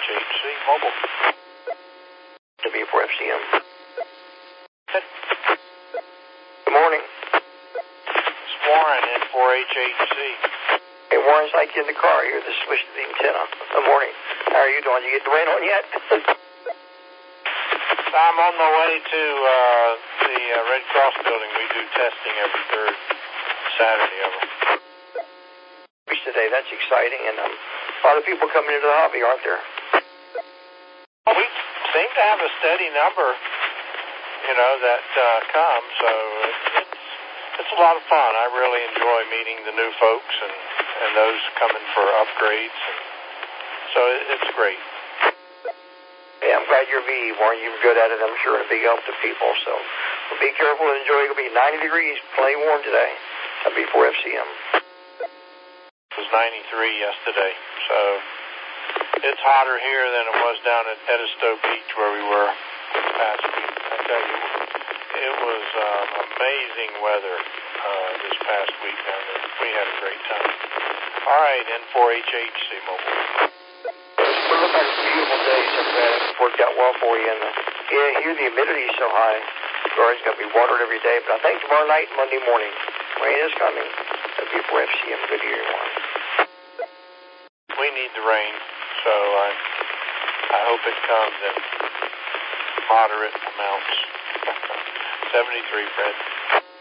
N4HHC Mobile. W4FCM. Good morning. It's Warren, N4HHC. Hey, Warren, it's like you in the car. You're the swish of the antenna. Good morning. How are you doing? You get the rain on yet? I'm on my way to the Red Cross building. We do testing every third Saturday of it. Today, that's exciting, and a lot of people coming into the hobby, aren't there? We seem to have a steady number, that come, so it's a lot of fun. I really enjoy meeting the new folks and those coming for upgrades, so it's great. Yeah, I'm glad you're VE, Warren. You're good at it, I'm sure, and a big help to people, so be careful and enjoy. It'll be 90 degrees, plenty warm today. W4FCM. It was 93 yesterday, so it's hotter here than it was down at Edisto Beach where we were last week. I tell you, it was amazing weather this past week down there. We had a great time. All right, N4HHC Mobile. It looks like a beautiful day, so glad it worked out well for you. And here the humidity is so high. The garden's going to be watered every day, but I think tomorrow night, Monday morning, rain is coming. W4FCM, good to hear you, Warren. We need the rain, so I hope it comes in moderate amounts. 73, Fred.